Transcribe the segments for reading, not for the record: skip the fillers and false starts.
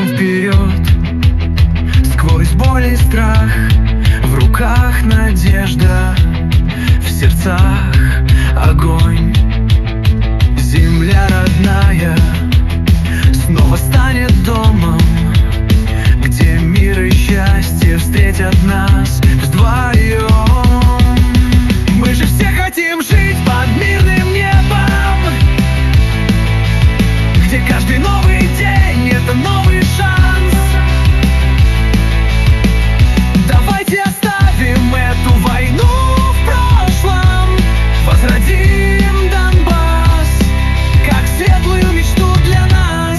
вперед, сквозь боль и страх. В руках надежда, в сердцах огонь. Земля родная снова станет домом, где мир и счастье встретят нас вдвоем. Мы же все хотим жить под мирным небом, где каждый новый день — это новый шанс. Давайте оставим эту войну в прошлом, возродим Донбасс как светлую мечту для нас.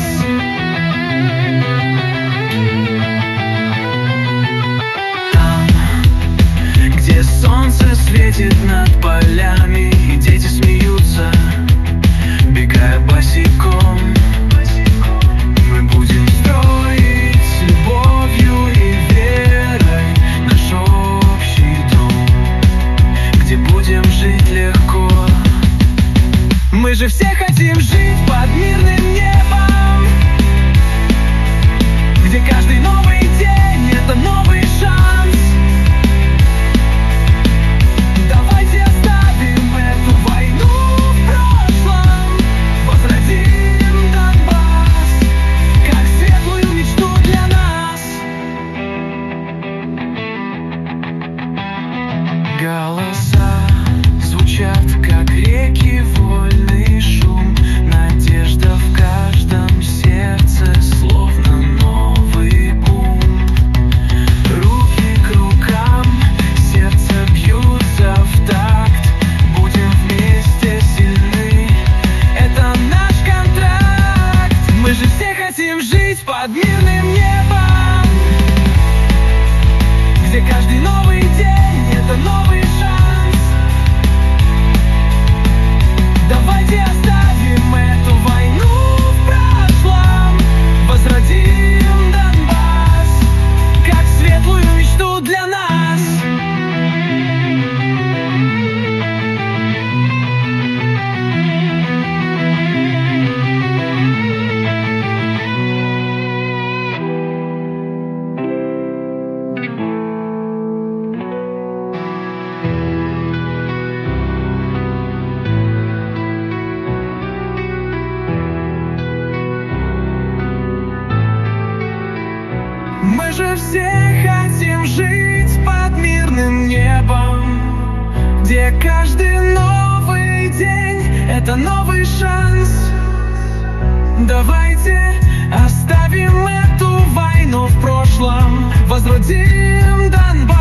Там, где солнце светит над полями и дети смеются, бегая босиком, мы будем строить любовью и верой наш общий дом, где будем жить легко. Мы же все хотим жить под мирным небом, где каждый новый день — это новый шанс. Давайте оставим эту войну в прошлом, возродим Донбасс как светлую мечту для нас. Голоса звучат, как реки, вольный шум. Надежда в каждом сердце, словно новый бум. Руки к рукам, сердце бьются в такт. Будем вместе сильны, это наш контракт. Мы же все хотим жить под мирным небом, где каждый новый день — это новый шанс. Давайте оставим эту войну в прошлом, возродим Донбасс как светлую мечту для нас. Мы же все хотим жить под мирным небом, где каждый новый день — это новый шанс. Давайте оставим эту войну в прошлом, возродим Донбасс